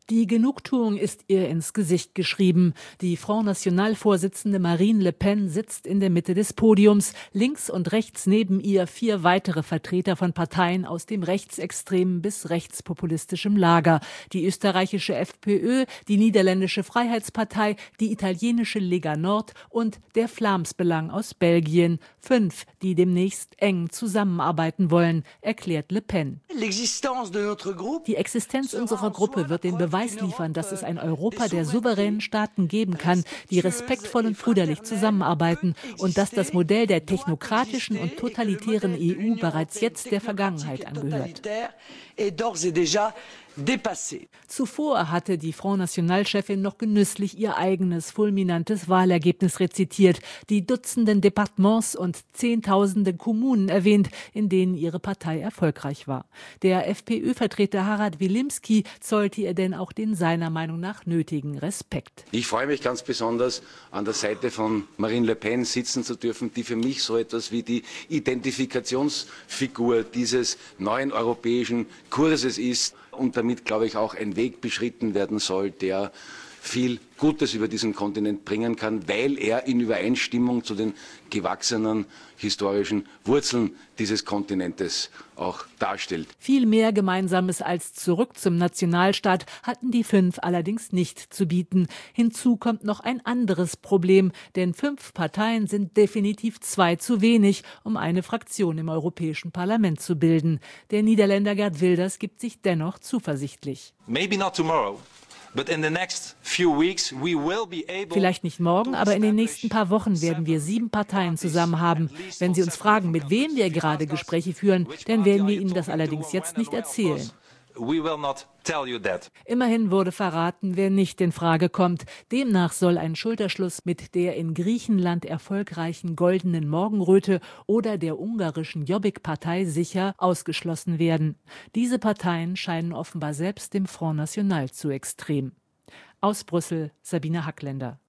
Die Genugtuung ist ihr ins Gesicht geschrieben. Die Front National-Vorsitzende Marine Le Pen sitzt in der Mitte des Podiums. Links und rechts neben ihr 4 weitere Vertreter von Parteien aus dem rechtsextremen bis rechtspopulistischem Lager. Die österreichische FPÖ, die niederländische Freiheitspartei, die italienische Lega Nord und der Vlaams-Belang aus Belgien. 5, die demnächst eng zusammenarbeiten wollen, erklärt Le Pen. Die Existenz unserer Gruppe wird den Beweis liefern, dass es ein Europa der souveränen Staaten geben kann, die respektvoll und brüderlich zusammenarbeiten und dass das Modell der technokratischen und totalitären EU bereits jetzt der Vergangenheit angehört. Zuvor hatte die Front National-Chefin noch genüsslich ihr eigenes fulminantes Wahlergebnis rezitiert, die Dutzenden Departements und Zehntausende Kommunen erwähnt, in denen ihre Partei erfolgreich war. Der FPÖ-Vertreter Harald Wilimski zollte ihr denn auch den seiner Meinung nach nötigen Respekt. Ich freue mich ganz besonders, an der Seite von Marine Le Pen sitzen zu dürfen, die für mich so etwas wie die Identifikationsfigur dieses neuen europäischen Kurses ist und damit, glaube ich, auch ein Weg beschritten werden soll, der viel Gutes über diesen Kontinent bringen kann, weil er in Übereinstimmung zu den gewachsenen historischen Wurzeln dieses Kontinentes auch darstellt. Viel mehr Gemeinsames als zurück zum Nationalstaat hatten die 5 allerdings nicht zu bieten. Hinzu kommt noch ein anderes Problem, denn 5 Parteien sind definitiv 2 zu wenig, um eine Fraktion im Europäischen Parlament zu bilden. Der Niederländer Geert Wilders gibt sich dennoch zuversichtlich. Maybe not tomorrow. Vielleicht nicht morgen, aber in den nächsten paar Wochen werden wir 7 Parteien zusammen haben. Wenn Sie uns fragen, mit wem wir gerade Gespräche führen, dann werden wir Ihnen das allerdings jetzt nicht erzählen. Immerhin wurde verraten, wer nicht in Frage kommt. Demnach soll ein Schulterschluss mit der in Griechenland erfolgreichen Goldenen Morgenröte oder der ungarischen Jobbik-Partei sicher ausgeschlossen werden. Diese Parteien scheinen offenbar selbst dem Front National zu extrem. Aus Brüssel, Sabine Hackländer.